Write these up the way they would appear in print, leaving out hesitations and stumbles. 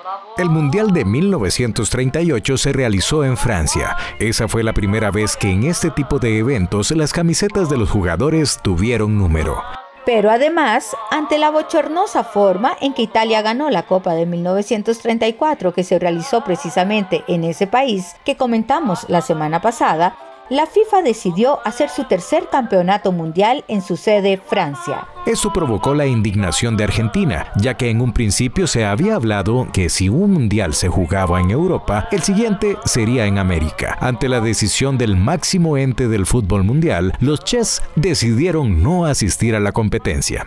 El Mundial de 1938 se realizó en Francia. Esa fue la primera vez que en este tipo de eventos las camisetas de los jugadores tuvieron número. Pero además, ante la bochornosa forma en que Italia ganó la Copa de 1934, que se realizó precisamente en ese país que comentamos la semana pasada, la FIFA decidió hacer su tercer campeonato mundial en su sede, Francia. Eso provocó la indignación de Argentina, ya que en un principio se había hablado que si un mundial se jugaba en Europa, el siguiente sería en América. Ante la decisión del máximo ente del fútbol mundial, los Chess decidieron no asistir a la competencia.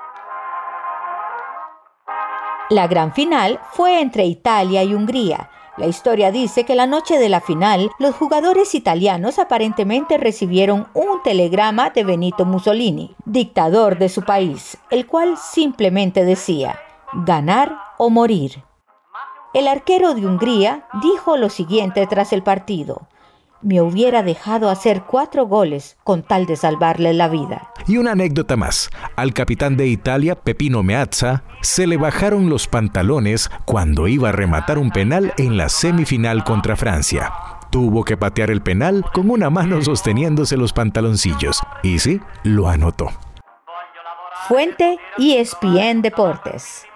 La gran final fue entre Italia y Hungría. La historia dice que la noche de la final, los jugadores italianos aparentemente recibieron un telegrama de Benito Mussolini, dictador de su país, el cual simplemente decía: ganar o morir. El arquero de Hungría dijo lo siguiente tras el partido: me hubiera dejado hacer 4 goles con tal de salvarle la vida. Y una anécdota más. Al capitán de Italia, Peppino Meazza, se le bajaron los pantalones cuando iba a rematar un penal en la semifinal contra Francia. Tuvo que patear el penal con una mano sosteniéndose los pantaloncillos. Y sí, lo anotó. Fuente: ESPN Deportes.